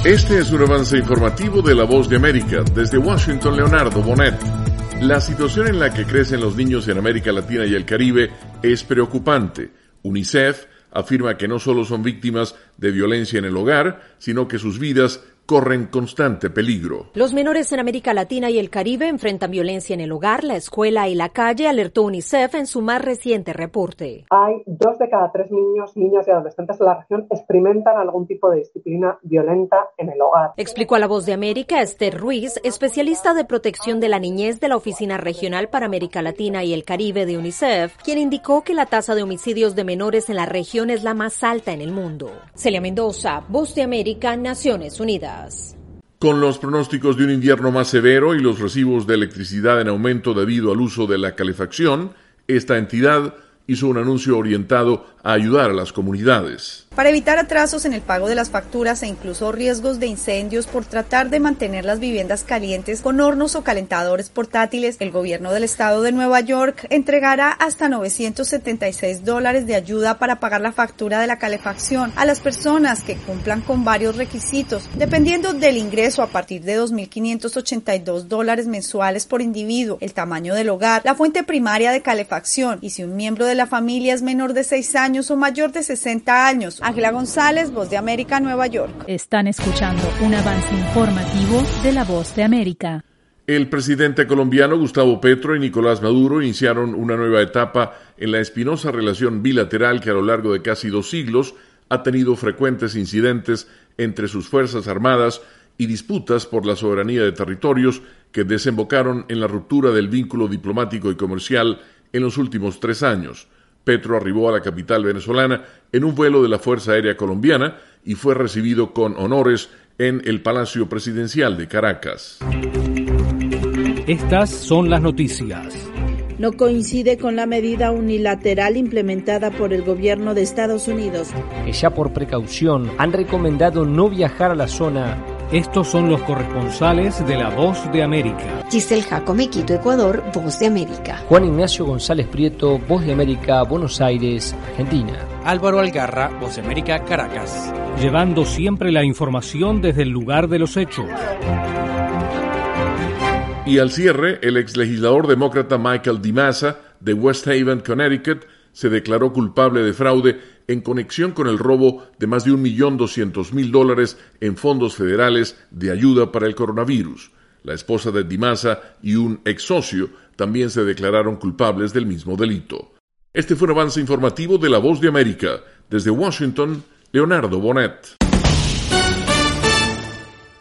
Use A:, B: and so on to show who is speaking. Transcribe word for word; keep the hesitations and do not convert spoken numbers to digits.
A: Este es un avance informativo de La Voz de América. Desde Washington, Leonardo Bonet. La situación en la que crecen los niños en América Latina y el Caribe es preocupante. UNICEF afirma que no solo son víctimas de violencia en el hogar, sino que sus vidas corren constante peligro.
B: Los menores en América Latina y el Caribe enfrentan violencia en el hogar, la escuela y la calle, alertó UNICEF en su más reciente reporte.
C: Hay dos de cada tres niños, niñas y adolescentes de la región experimentan algún tipo de disciplina violenta en el hogar.
B: Explicó a La Voz de América Esther Ruiz, especialista de protección de la niñez de la Oficina Regional para América Latina y el Caribe de UNICEF, quien indicó que la tasa de homicidios de menores en la región es la más alta en el mundo. Celia Mendoza, Voz de América, Naciones Unidas.
A: Con los pronósticos de un invierno más severo y los recibos de electricidad en aumento debido al uso de la calefacción, esta entidad hizo un anuncio orientado a ayudar a las comunidades.
D: Para evitar atrasos en el pago de las facturas e incluso riesgos de incendios por tratar de mantener las viviendas calientes con hornos o calentadores portátiles, el gobierno del estado de Nueva York entregará hasta novecientos setenta y seis dólares de ayuda para pagar la factura de la calefacción a las personas que cumplan con varios requisitos, dependiendo del ingreso a partir de dos mil quinientos ochenta y dos dólares mensuales por individuo, el tamaño del hogar, la fuente primaria de calefacción y si un miembro de la familia es menor de seis años o mayor de sesenta años. Ángela González, Voz de América, Nueva York.
E: Están escuchando un avance informativo de La Voz de América.
A: El presidente colombiano Gustavo Petro y Nicolás Maduro iniciaron una nueva etapa en la espinosa relación bilateral que a lo largo de casi dos siglos ha tenido frecuentes incidentes entre sus fuerzas armadas y disputas por la soberanía de territorios que desembocaron en la ruptura del vínculo diplomático y comercial en los últimos tres años. Petro arribó a la capital venezolana en un vuelo de la Fuerza Aérea Colombiana y fue recibido con honores en el Palacio Presidencial de Caracas.
F: Estas son las noticias.
G: No coincide con la medida unilateral implementada por el gobierno de Estados Unidos,
H: que ya por precaución han recomendado no viajar a la zona.
F: Estos son los corresponsales de La Voz de América.
I: Giselle Jacome, Quito, Ecuador, Voz de América.
H: Juan Ignacio González Prieto, Voz de América, Buenos Aires, Argentina.
J: Álvaro Algarra, Voz de América, Caracas.
F: Llevando siempre la información desde el lugar de los hechos.
A: Y al cierre, el exlegislador demócrata Michael DiMassa, de West Haven, Connecticut, se declaró culpable de fraude en conexión con el robo de más de un millón doscientos mil dólares en fondos federales de ayuda para el coronavirus. La esposa de DiMassa y un ex socio también se declararon culpables del mismo delito. Este fue un avance informativo de La Voz de América. Desde Washington, Leonardo Bonet.